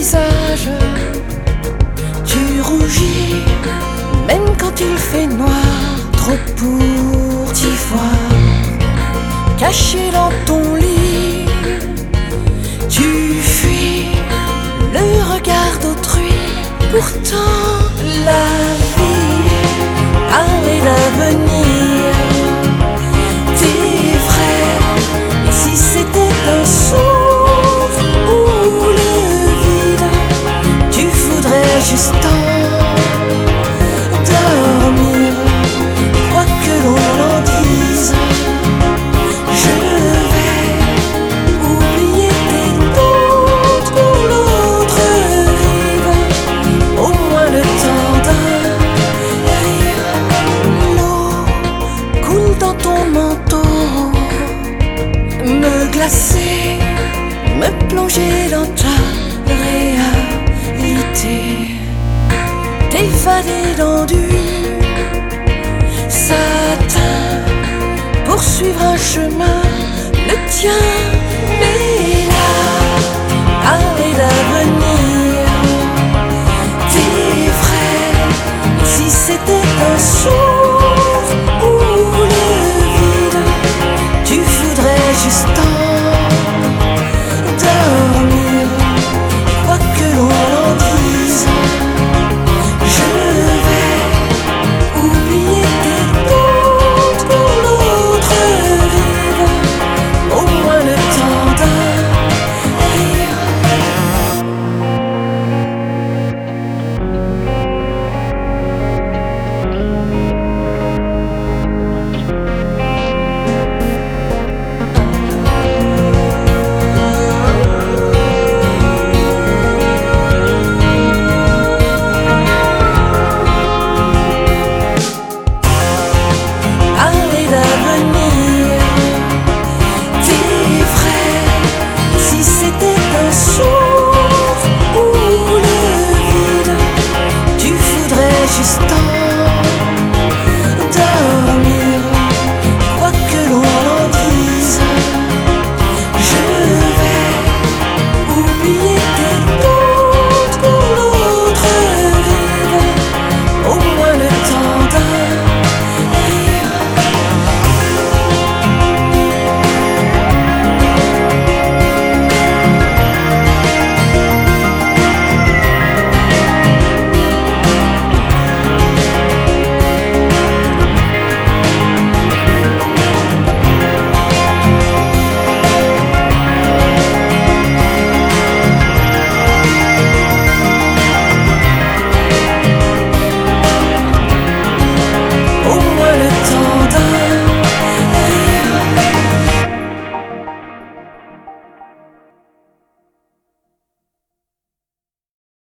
visage, tu rougis, même quand il fait noir, trop pour t'y voir. Caché dans ton lit, tu fuis le regard d'autrui. Pourtant la vie avait l'avenir. Tes frères, et si c'était un souffle ou le vide, tu voudrais juste dormir, quoi que l'on en dise. Je vais oublier tes doutes pour l'autre rive, au moins le temps d'un rire. L'eau coule dans ton manteau, me glacer, me plonger dans ta réalité, t'évader dans du satin, poursuivre un chemin, le tien.